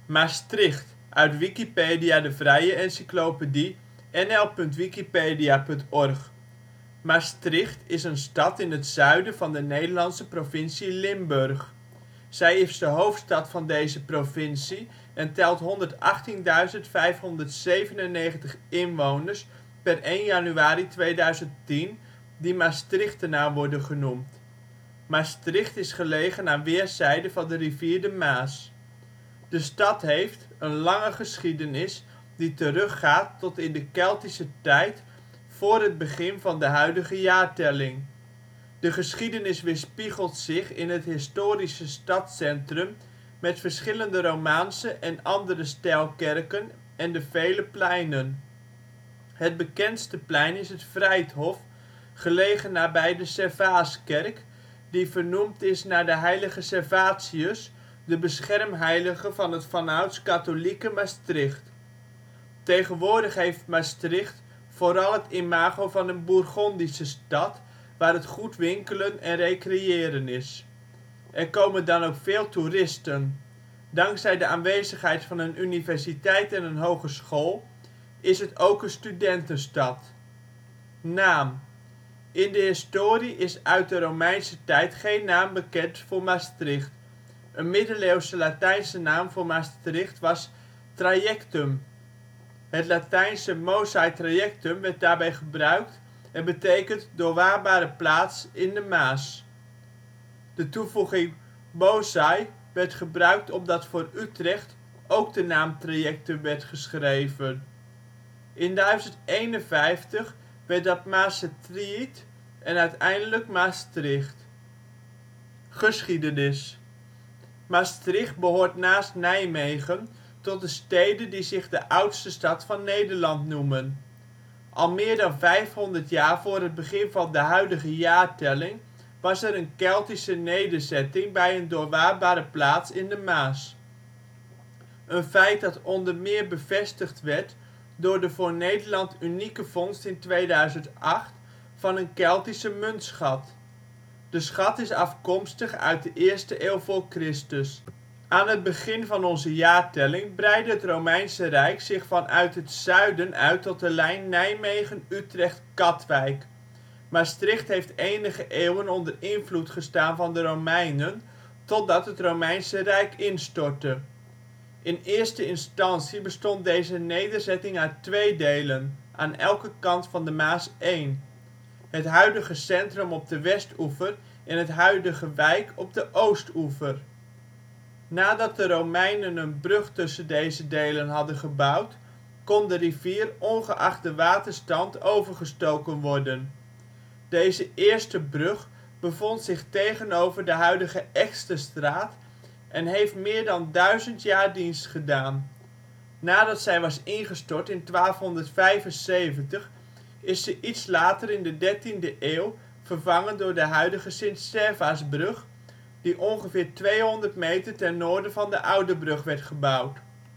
Maastricht, uit Wikipedia, de vrije encyclopedie. nl.wikipedia.org. Maastricht is een stad in het zuiden van de Nederlandse provincie Limburg. Zij is de hoofdstad van deze provincie en telt 118.597 inwoners (per 1 januari 2010), die Maastrichtenaar worden genoemd. Maastricht is gelegen aan weerszijden van de rivier de Maas. De stad heeft een lange geschiedenis die teruggaat tot in de Keltische tijd voor het begin van de huidige jaartelling. De geschiedenis weerspiegelt zich in het historische stadscentrum met verschillende romaanse en andere stijlkerken en de vele pleinen. Het bekendste plein is het Vrijthof, gelegen nabij de Servaaskerk, die vernoemd is naar de heilige Servatius, de beschermheilige van het vanouds katholieke Maastricht. Tegenwoordig heeft Maastricht vooral het imago van een Bourgondische stad, waar het goed winkelen en recreëren is. Er komen dan ook veel toeristen. Dankzij de aanwezigheid van een universiteit en een hogeschool is het ook een studentenstad. Naam: in de historie is uit de Romeinse tijd geen naam bekend voor Maastricht. Een middeleeuwse Latijnse naam voor Maastricht was Traiectum. Het Latijnse Mosae Traiectum werd daarbij gebruikt en betekent doorwaadbare plaats in de Maas. De toevoeging Bozae werd gebruikt omdat voor Utrecht ook de naam Traiectum werd geschreven. In 1051 werd dat Maasetriet en uiteindelijk Maastricht. Geschiedenis: Maastricht behoort naast Nijmegen tot de steden die zich de oudste stad van Nederland noemen. Al meer dan 500 jaar voor het begin van de huidige jaartelling was er een Keltische nederzetting bij een doorwaadbare plaats in de Maas. Een feit dat onder meer bevestigd werd door de voor Nederland unieke vondst in 2008 van een Keltische muntschat. De schat is afkomstig uit de 1e eeuw voor Christus. Aan het begin van onze jaartelling breidde het Romeinse Rijk zich vanuit het zuiden uit tot de lijn Nijmegen-Utrecht-Katwijk. Maastricht heeft enige eeuwen onder invloed gestaan van de Romeinen, totdat het Romeinse Rijk instortte. In eerste instantie bestond deze nederzetting uit 2 delen, aan elke kant van de Maas 1. Het huidige centrum op de westoever en het huidige Wijk op de oostoever. Nadat de Romeinen een brug tussen deze delen hadden gebouwd, kon de rivier ongeacht de waterstand overgestoken worden. Deze eerste brug bevond zich tegenover de huidige Eksterstraat en heeft meer dan 1000 jaar dienst gedaan. Nadat zij was ingestort in 1275 is ze iets later in de 13e eeuw vervangen door de huidige Sint-Servaasbrug, die ongeveer 200 meter ten noorden van de oude brug werd gebouwd.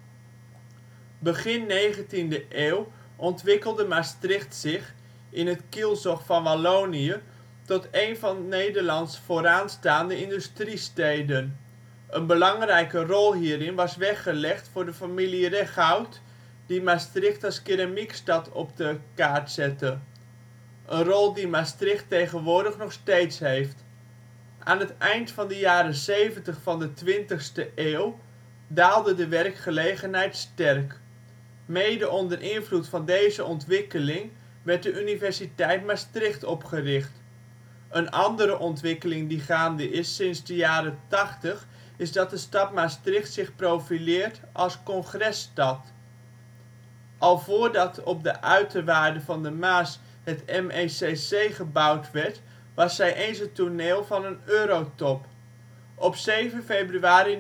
Begin 19e eeuw ontwikkelde Maastricht zich, in het kielzog van Wallonië, tot een van Nederlands vooraanstaande industriesteden. Een belangrijke rol hierin was weggelegd voor de familie Regout, die Maastricht als keramiekstad op de kaart zette. Een rol die Maastricht tegenwoordig nog steeds heeft. Aan het eind van de jaren ' 70 van de 20e eeuw daalde de werkgelegenheid sterk. Mede onder invloed van deze ontwikkeling werd de Universiteit Maastricht opgericht. Een andere ontwikkeling die gaande is sinds de jaren ' 80 is dat de stad Maastricht zich profileert als congresstad. Al voordat op de uiterwaarden van de Maas het MECC gebouwd werd, was zij eens het toneel van een Eurotop. Op 7 februari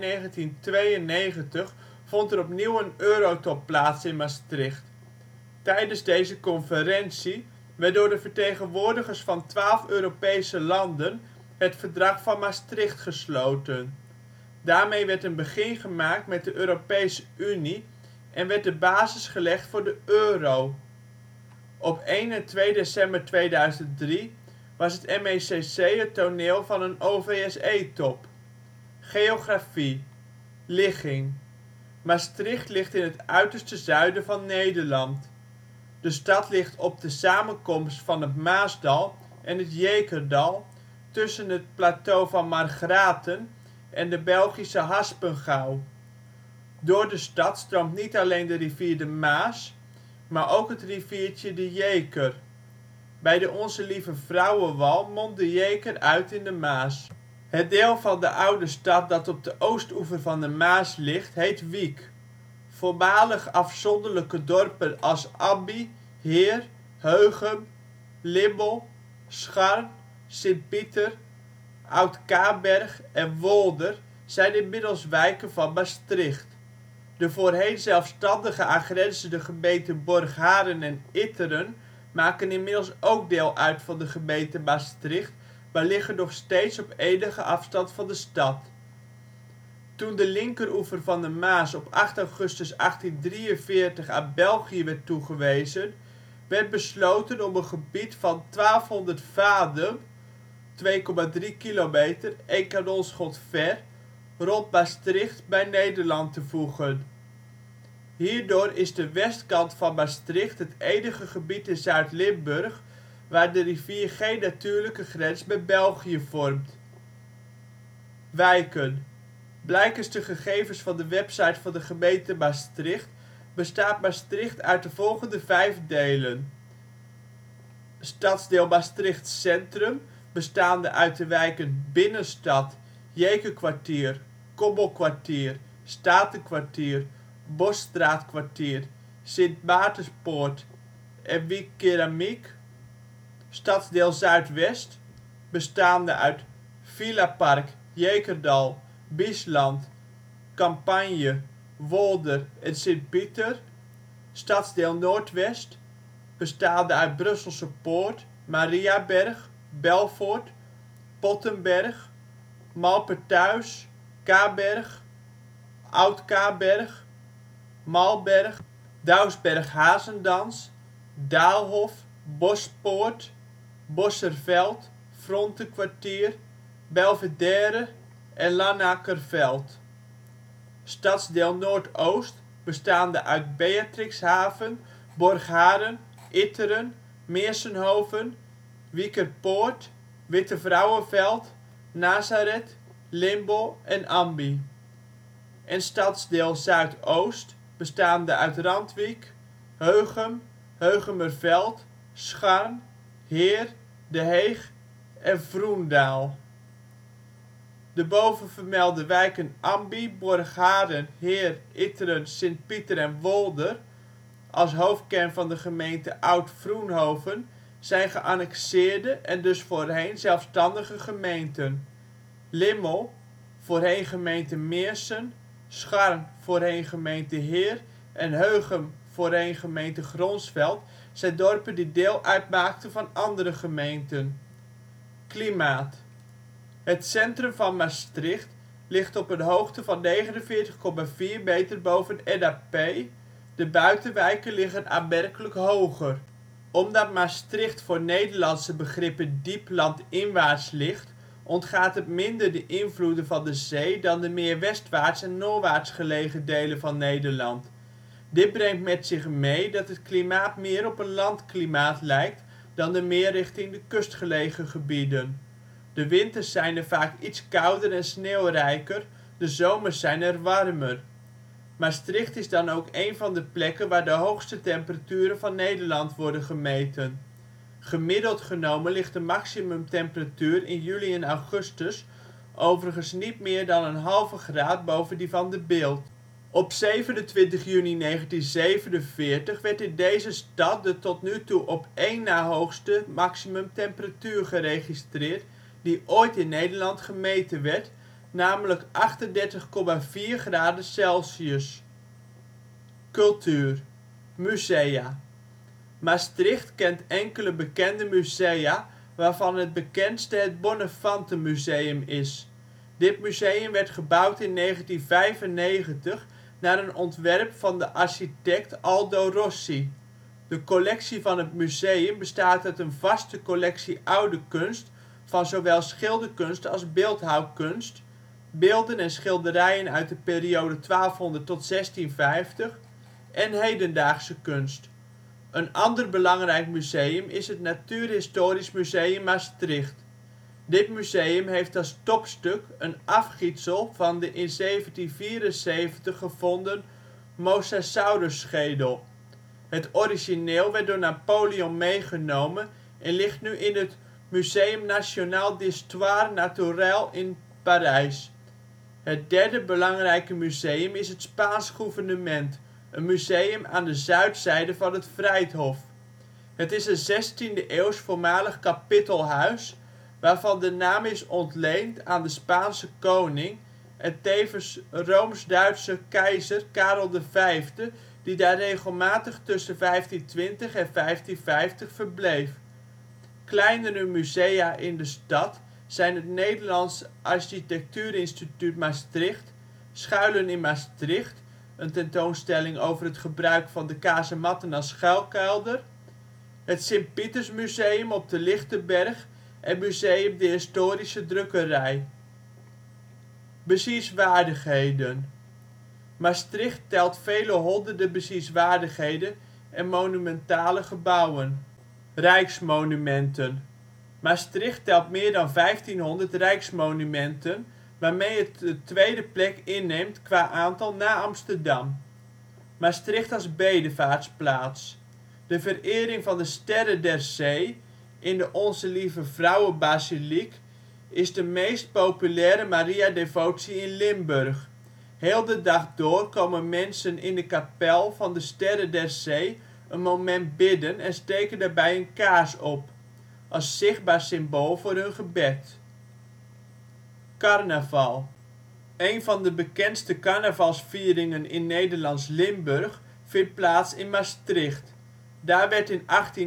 1992 vond er opnieuw een Eurotop plaats in Maastricht. Tijdens deze conferentie werd door de vertegenwoordigers van 12 Europese landen het Verdrag van Maastricht gesloten. Daarmee werd een begin gemaakt met de Europese Unie en werd de basis gelegd voor de euro. Op 1 en 2 december 2003 was het MECC het toneel van een OVSE-top. Geografie: ligging: Maastricht ligt in het uiterste zuiden van Nederland. De stad ligt op de samenkomst van het Maasdal en het Jekerdal tussen het plateau van Margraten en de Belgische Haspengouw. Door de stad stroomt niet alleen de rivier de Maas, maar ook het riviertje de Jeker. Bij de Onze Lieve Vrouwenwal mondt de Jeker uit in de Maas. Het deel van de oude stad dat op de oostoever van de Maas ligt, heet Wiek. Voormalig afzonderlijke dorpen als Ambi, Heer, Heugem, Limmel, Scharn, Sint-Pieter, Oud-Kaberg en Wolder zijn inmiddels wijken van Maastricht. De voorheen zelfstandige aangrenzende gemeenten Borgharen en Itteren maken inmiddels ook deel uit van de gemeente Maastricht, maar liggen nog steeds op enige afstand van de stad. Toen de linkeroever van de Maas op 8 augustus 1843 aan België werd toegewezen, werd besloten om een gebied van 1200 vademen (2,3 kilometer, 1 kanonschot ver) rond Maastricht bij Nederland te voegen. Hierdoor is de westkant van Maastricht het enige gebied in Zuid-Limburg waar de rivier geen natuurlijke grens met België vormt. Wijken. Blijkens de gegevens van de website van de gemeente Maastricht bestaat Maastricht uit de volgende 5 delen: Stadsdeel Maastricht Centrum, bestaande uit de wijken Binnenstad, Jekerkwartier, Kobbelkwartier, Statenkwartier, Bosstraatkwartier, Sint Maartenspoort en Wiek-Keramiek. Stadsdeel Zuidwest, bestaande uit Villapark, Jekerdal, Biesland, Campagne, Wolder en Sint-Pieter. Stadsdeel Noordwest, bestaande uit Brusselse Poort, Mariaberg, Belfort, Pottenberg, Malpertuis, Kaberg, Oud-Kaberg, Malberg, Douwsberg-Hazendans, Daalhof, Bospoort, Bosserveld, Frontenkwartier, Belvedère en Lanakerveld. Stadsdeel Noordoost, bestaande uit Beatrixhaven, Borgharen, Itteren, Meersenhoven, Wiekerpoort, Wittevrouwenveld, Nazareth, Limbel en Ambi. En Stadsdeel Zuidoost, bestaande uit Randwijk, Heugem, Heugemerveld, Scharn, Heer, De Heeg en Vroendaal. De bovenvermelde wijken Ambi, Borgharen, Heer, Itteren, Sint-Pieter en Wolder als hoofdkern van de gemeente Oud-Vroenhoven zijn geannexeerde en dus voorheen zelfstandige gemeenten. Limmel, voorheen gemeente Meersen, Scharn, voorheen gemeente Heer en Heugem, voorheen gemeente Gronsveld zijn dorpen die deel uitmaakten van andere gemeenten. Klimaat. Het centrum van Maastricht ligt op een hoogte van 49,4 meter boven NAP, de buitenwijken liggen aanmerkelijk hoger. Omdat Maastricht voor Nederlandse begrippen diep landinwaarts ligt, ontgaat het minder de invloeden van de zee dan de meer westwaarts en noordwaarts gelegen delen van Nederland. Dit brengt met zich mee dat het klimaat meer op een landklimaat lijkt dan de meer richting de kust gelegen gebieden. De winters zijn er vaak iets kouder en sneeuwrijker, de zomers zijn er warmer. Maastricht is dan ook een van de plekken waar de hoogste temperaturen van Nederland worden gemeten. Gemiddeld genomen ligt de maximumtemperatuur in juli en augustus overigens niet meer dan een halve graad boven die van de Bilt. Op 27 juni 1947 werd in deze stad de tot nu toe op één na hoogste maximumtemperatuur geregistreerd die ooit in Nederland gemeten werd, namelijk 38,4 graden Celsius. Cultuur. Musea. Maastricht kent enkele bekende musea, waarvan het bekendste het Bonnefantenmuseum is. Dit museum werd gebouwd in 1995 naar een ontwerp van de architect Aldo Rossi. De collectie van het museum bestaat uit een vaste collectie oude kunst van zowel schilderkunst als beeldhouwkunst, beelden en schilderijen uit de periode 1200 tot 1650 en hedendaagse kunst. Een ander belangrijk museum is het Natuurhistorisch Museum Maastricht. Dit museum heeft als topstuk een afgietsel van de in 1774 gevonden Mosasaurusschedel. Het origineel werd door Napoleon meegenomen en ligt nu in het Muséum National d'Histoire Naturelle in Parijs. Het derde belangrijke museum is het Spaans Gouvernement, een museum aan de zuidzijde van het Vrijthof. Het is een 16e eeuws voormalig kapittelhuis, waarvan de naam is ontleend aan de Spaanse koning en tevens Rooms-Duitse keizer Karel V, die daar regelmatig tussen 1520 en 1550 verbleef. Kleinere musea in de stad zijn het Nederlands Architectuurinstituut Maastricht, Schuilen in Maastricht, een tentoonstelling over het gebruik van de kazematten als schuilkelder, het Sint-Pietersmuseum op de Lichtenberg en Museum de Historische Drukkerij. Bezienswaardigheden. Maastricht telt vele honderden bezienswaardigheden en monumentale gebouwen. Rijksmonumenten. Maastricht telt meer dan 1500 rijksmonumenten, waarmee het de tweede plek inneemt qua aantal na Amsterdam. Maastricht als bedevaartsplaats. De verering van de Sterren der Zee in de Onze Lieve Vrouwenbasiliek is de meest populaire Mariadevotie in Limburg. Heel de dag door komen mensen in de kapel van de Sterren der Zee een moment bidden en steken daarbij een kaars op, als zichtbaar symbool voor hun gebed. Carnaval. Een van de bekendste carnavalsvieringen in Nederlands Limburg vindt plaats in Maastricht. Daar werd in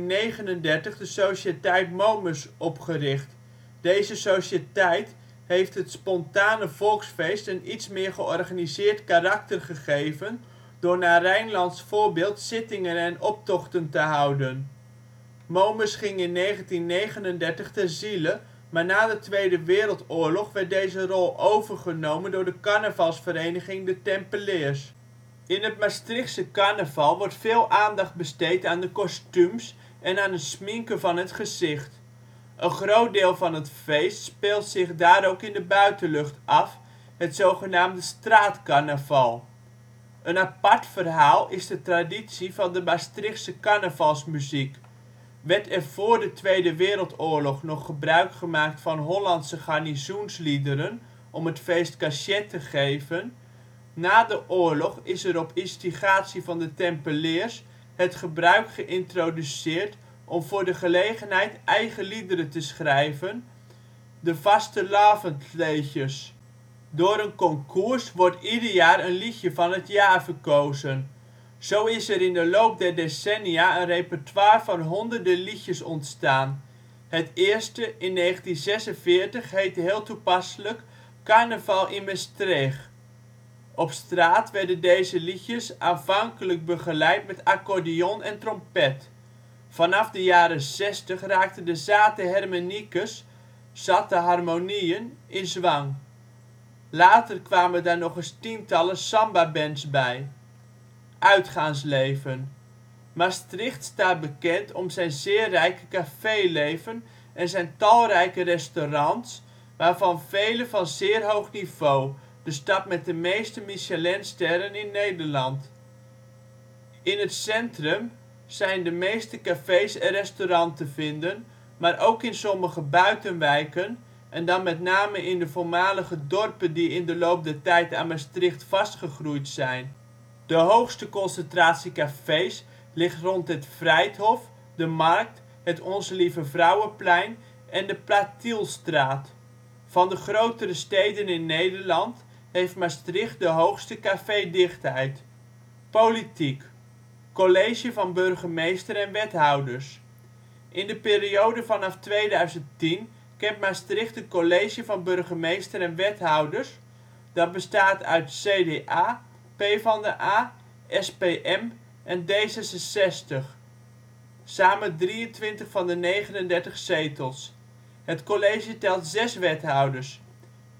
1839 de Sociëteit Momus opgericht. Deze sociëteit heeft het spontane volksfeest een iets meer georganiseerd karakter gegeven door naar Rijnlands voorbeeld zittingen en optochten te houden. Momus ging in 1939 ter ziele, maar na de Tweede Wereldoorlog werd deze rol overgenomen door de carnavalsvereniging De Tempeliers. In het Maastrichtse carnaval wordt veel aandacht besteed aan de kostuums en aan het sminken van het gezicht. Een groot deel van het feest speelt zich daar ook in de buitenlucht af, het zogenaamde straatcarnaval. Een apart verhaal is de traditie van de Maastrichtse carnavalsmuziek. Werd er voor de Tweede Wereldoorlog nog gebruik gemaakt van Hollandse garnizoensliederen om het feest cachet te geven, na de oorlog is er op instigatie van de Tempeliers het gebruik geïntroduceerd om voor de gelegenheid eigen liederen te schrijven, de vastelavondliedjes. Door een concours wordt ieder jaar een liedje van het jaar verkozen. Zo is er in de loop der decennia een repertoire van honderden liedjes ontstaan. Het eerste, in 1946, heette heel toepasselijk Carneval in Mestreeg. Op straat werden deze liedjes aanvankelijk begeleid met accordeon en trompet. Vanaf de jaren ' 60 raakten de zate harmoniekes (zatte harmonieën) in zwang. Later kwamen daar nog eens tientallen sambabands bij. Uitgaansleven. Maastricht staat bekend om zijn zeer rijke caféleven en zijn talrijke restaurants, waarvan vele van zeer hoog niveau, de stad met de meeste Michelinsterren in Nederland. In het centrum zijn de meeste cafés en restaurants te vinden, maar ook in sommige buitenwijken en dan met name in de voormalige dorpen die in de loop der tijd aan Maastricht vastgegroeid zijn. De hoogste concentratie cafés ligt rond het Vrijthof, de Markt, het Onze Lieve Vrouwenplein en de Platielstraat. Van de grotere steden in Nederland heeft Maastricht de hoogste cafédichtheid. Politiek. College van burgemeester en wethouders. In de periode vanaf 2010 kent Maastricht een college van burgemeester en wethouders dat bestaat uit CDA, PvdA, SPM en D66, samen 23 van de 39 zetels. Het college telt 6 wethouders.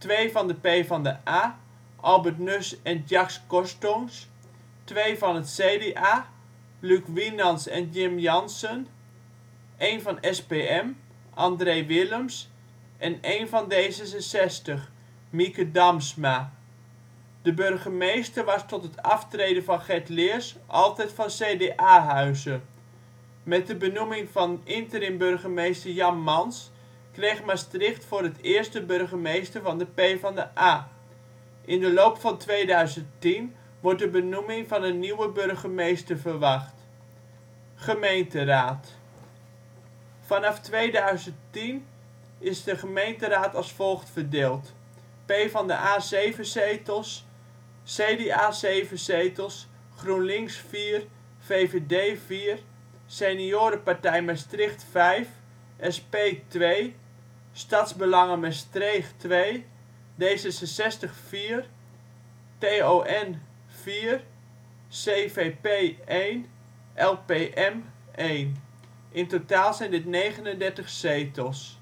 2 van de PvdA, Albert Nus en Jacques Corstongs. 2 van het CDA, Luc Winans en Jim Jansen. 1 van SPM, André Willems. En 1 van D66, Mieke Damsma. De burgemeester was tot het aftreden van Gert Leers altijd van CDA-huize. Met de benoeming van interim-burgemeester Jan Mans kreeg Maastricht voor het eerst de burgemeester van de PvdA. In de loop van 2010 wordt de benoeming van een nieuwe burgemeester verwacht. Gemeenteraad. Vanaf 2010 is de gemeenteraad als volgt verdeeld: PvdA 7 zetels, CDA 7 zetels, GroenLinks 4, VVD 4, Seniorenpartij Maastricht 5, SP 2, Stadsbelangen Maastricht 2, D66 4, TON 4, CVP 1, LPM 1. In totaal zijn dit 39 zetels.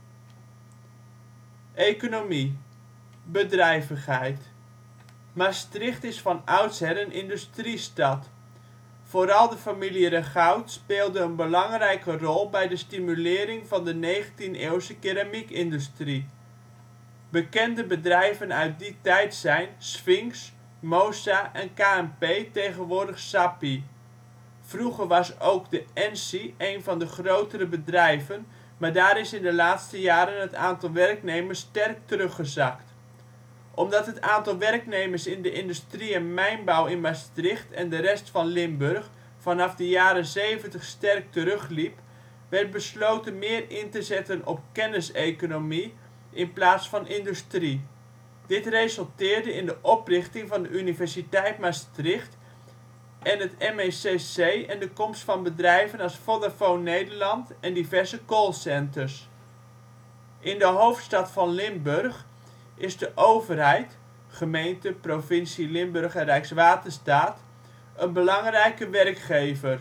Economie. Bedrijvigheid. Maastricht is van oudsher een industriestad. Vooral de familie Regout speelde een belangrijke rol bij de stimulering van de 19e-eeuwse keramiekindustrie. Bekende bedrijven uit die tijd zijn Sfinx, Mosa en KNP, tegenwoordig Sappi. Vroeger was ook de Ensi een van de grotere bedrijven, maar daar is in de laatste jaren het aantal werknemers sterk teruggezakt. Omdat het aantal werknemers in de industrie en mijnbouw in Maastricht en de rest van Limburg vanaf de jaren ' 70 sterk terugliep, werd besloten meer in te zetten op kenniseconomie in plaats van industrie. Dit resulteerde in de oprichting van de Universiteit Maastricht en het MECC en de komst van bedrijven als Vodafone Nederland en diverse callcenters. In de hoofdstad van Limburg is de overheid (gemeente, provincie Limburg en Rijkswaterstaat) een belangrijke werkgever.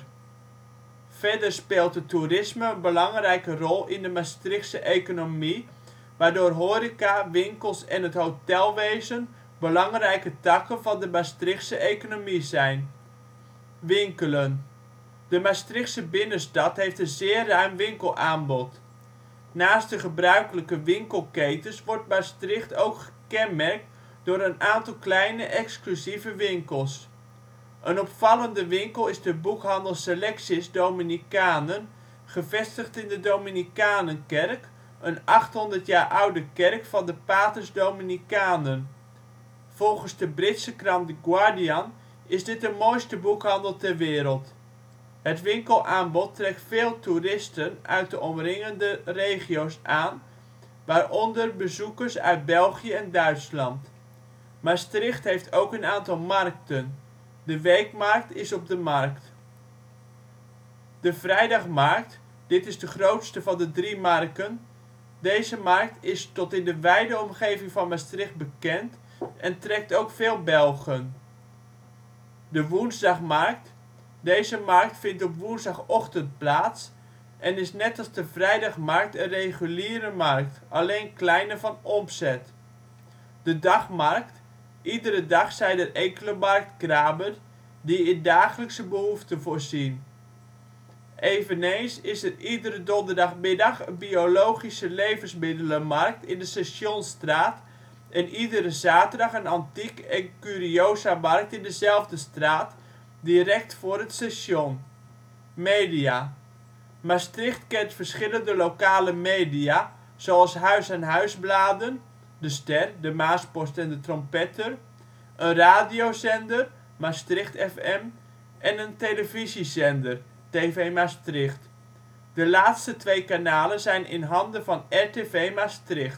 Verder speelt het toerisme een belangrijke rol in de Maastrichtse economie, waardoor horeca, winkels en het hotelwezen belangrijke takken van de Maastrichtse economie zijn. Winkelen. De Maastrichtse binnenstad heeft een zeer ruim winkelaanbod. Naast de gebruikelijke winkelketens wordt Maastricht ook gekenmerkt door een aantal kleine exclusieve winkels. Een opvallende winkel is de boekhandel Selectis Dominicanen, gevestigd in de Dominicanenkerk, een 800 jaar oude kerk van de Paters Dominicanen. Volgens de Britse krant The Guardian is dit de mooiste boekhandel ter wereld. Het winkelaanbod trekt veel toeristen uit de omringende regio 's aan, waaronder bezoekers uit België en Duitsland. Maastricht heeft ook een aantal markten. De Weekmarkt is op de markt. De Vrijdagmarkt, dit is de grootste van de 3 marken. Deze markt is tot in de wijde omgeving van Maastricht bekend en trekt ook veel Belgen. De Woensdagmarkt. Deze markt vindt op woensdagochtend plaats en is net als de Vrijdagmarkt een reguliere markt, alleen kleiner van omzet. De Dagmarkt. Iedere dag zijn er enkele marktkramen die in dagelijkse behoeften voorzien. Eveneens is er iedere donderdagmiddag een biologische levensmiddelenmarkt in de Stationsstraat en iedere zaterdag een antiek - en curiosamarkt in dezelfde straat, direct voor het station. Media. Maastricht kent verschillende lokale media, zoals huis-aan-huis-bladen (De Ster, de Maaspost en de Trompetter), een radiozender (Maastricht FM) en een televisiezender (TV Maastricht). De laatste 2 kanalen zijn in handen van RTV Maastricht.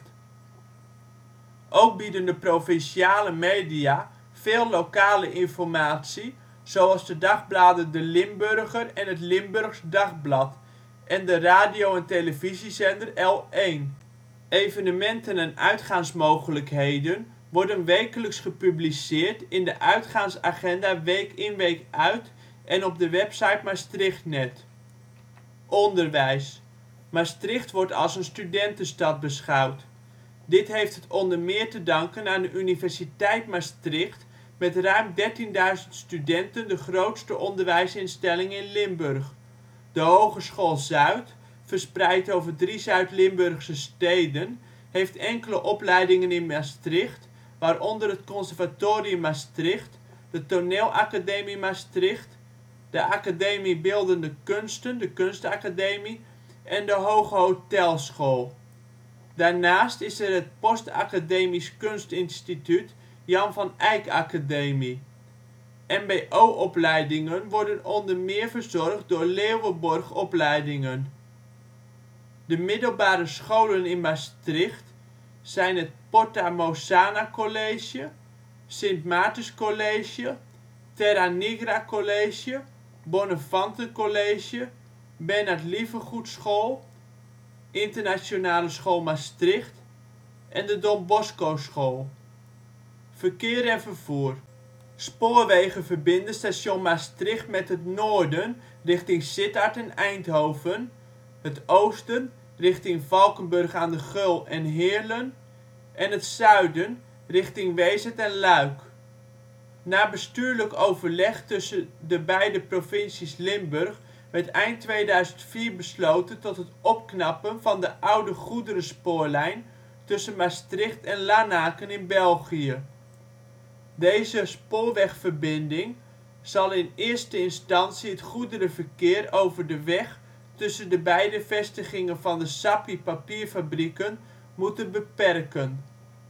Ook bieden de provinciale media veel lokale informatie, zoals de dagbladen De Limburger en het Limburgs Dagblad en de radio - en televisiezender L1. Evenementen en uitgaansmogelijkheden worden wekelijks gepubliceerd in de uitgaansagenda week in week uit en op de website Maastrichtnet. Onderwijs. Maastricht wordt als een studentenstad beschouwd. Dit heeft het onder meer te danken aan de Universiteit Maastricht met ruim 13.000 studenten de grootste onderwijsinstelling in Limburg. De Hogeschool Zuid, verspreid over 3 Zuid-Limburgse steden, heeft enkele opleidingen in Maastricht, waaronder het Conservatorium Maastricht, de Toneelacademie Maastricht, de Academie Beeldende Kunsten (Kunstacademie) en de Hoge Hotelschool. Daarnaast is er het Postacademisch Kunstinstituut Jan van Eyck Academie. mbo-opleidingen worden onder meer verzorgd door Leeuwenborg Opleidingen. De middelbare scholen in Maastricht zijn het Porta Mosana College, Sint Maartens College, Terra Nigra College, Bonnefanten College, Bernard Lievegoed-school, Internationale School Maastricht en de Don Bosco-school. Verkeer en vervoer. Spoorwegen verbinden Station Maastricht met het noorden richting Sittard en Eindhoven, het oosten richting Valkenburg aan de Geul en Heerlen en het zuiden richting Wezeth en Luik. Na bestuurlijk overleg tussen de beide provincies Limburg werd eind 2004 besloten tot het opknappen van de oude goederenspoorlijn tussen Maastricht en Lanaken in België. Deze spoorwegverbinding zal in eerste instantie het goederenverkeer over de weg tussen de beide vestigingen van de Sappi papierfabrieken moeten beperken.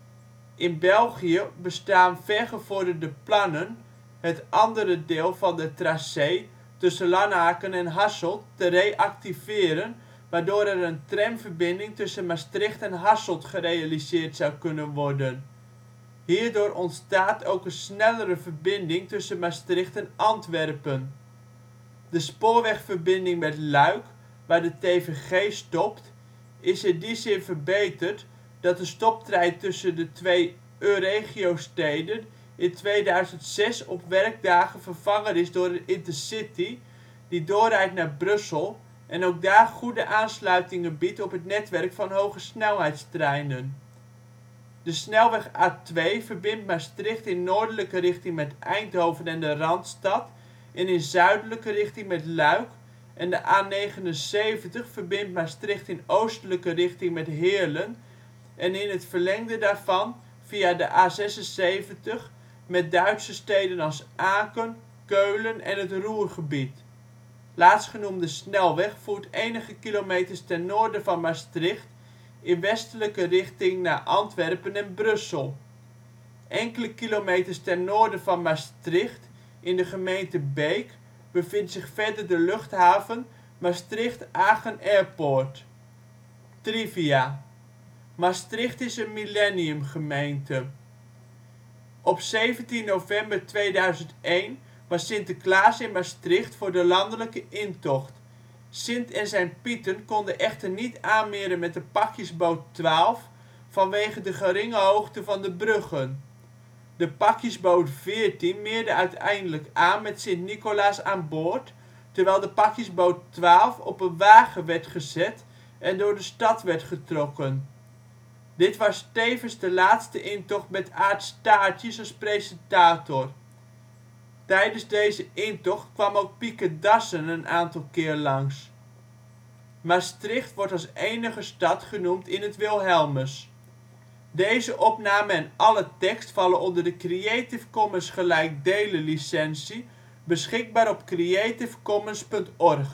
In België bestaan vergevorderde plannen het andere deel van de tracé tussen Lanaken en Hasselt te reactiveren, waardoor er een tramverbinding tussen Maastricht en Hasselt gerealiseerd zou kunnen worden. Hierdoor ontstaat ook een snellere verbinding tussen Maastricht en Antwerpen. De spoorwegverbinding met Luik, waar de TVG stopt, is in die zin verbeterd dat de stoptrein tussen de twee Euregiosteden in 2006 op werkdagen vervangen is door een Intercity die doorrijdt naar Brussel en ook daar goede aansluitingen biedt op het netwerk van hogesnelheidstreinen. De snelweg A2 verbindt Maastricht in noordelijke richting met Eindhoven en de Randstad en in zuidelijke richting met Luik en de A79 verbindt Maastricht in oostelijke richting met Heerlen en in het verlengde daarvan via de A76 met Duitse steden als Aken, Keulen en het Ruhrgebied. Laatstgenoemde snelweg voert enige kilometers ten noorden van Maastricht in westelijke richting naar Antwerpen en Brussel. Enkele kilometers ten noorden van Maastricht, in de gemeente Beek, bevindt zich verder de luchthaven Maastricht-Agen Airport. Trivia: Maastricht is een millenniumgemeente. Op 17 november 2001 was Sinterklaas in Maastricht voor de landelijke intocht. Sint en zijn Pieten konden echter niet aanmeren met de pakjesboot 12 vanwege de geringe hoogte van de bruggen. De pakjesboot 14 meerde uiteindelijk aan met Sint Nicolaas aan boord, terwijl de pakjesboot 12 op een wagen werd gezet en door de stad werd getrokken. Dit was tevens de laatste intocht met Aart Staartjes als presentator. Tijdens deze intocht kwam ook Pieke Dassen een aantal keer langs. Maastricht wordt als enige stad genoemd in het Wilhelmus. Deze opname en alle tekst vallen onder de Creative Commons gelijkdelen licentie beschikbaar op creativecommons.org